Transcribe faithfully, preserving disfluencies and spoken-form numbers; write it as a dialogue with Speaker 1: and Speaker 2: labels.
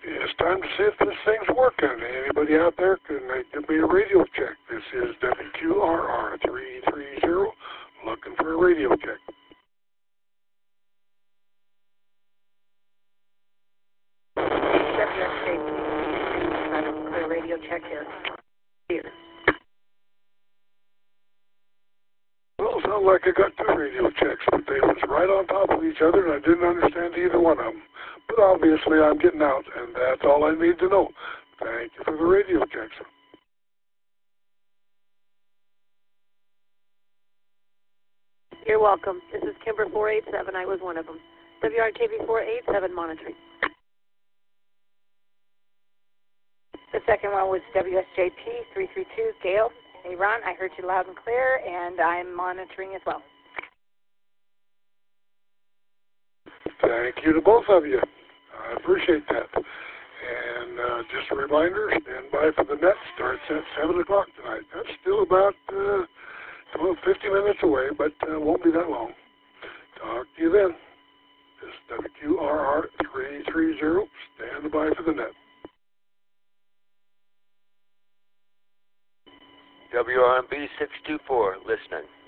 Speaker 1: It's time to see if this thing's working. Anybody out there can uh, give me a radio check. This is W Q R R three three zero, looking for a radio check.
Speaker 2: W S J P, clear radio check here. Here.
Speaker 1: Well, it sounds like I got two radio checks, but they was right on top of each other, and I didn't understand either one of them. But obviously, I'm getting out, and that's all I need to know. Thank you for the radio checks.
Speaker 2: You're welcome. This is Kimber four eight seven. I was one of them. W R K B four eight seven monitoring. The second one was W S J P three three two. Gail. Hey, Ron, I heard you loud and clear, and I'm monitoring as well.
Speaker 1: Thank you to both of you. I appreciate that. And uh, just a reminder, stand by for the net. Starts at seven o'clock tonight. That's still about uh, well, fifty minutes away, but uh, won't be that long. Talk to you then. This is W Q R R three three zero. Stand by for the net.
Speaker 3: W R M B six two four, listening.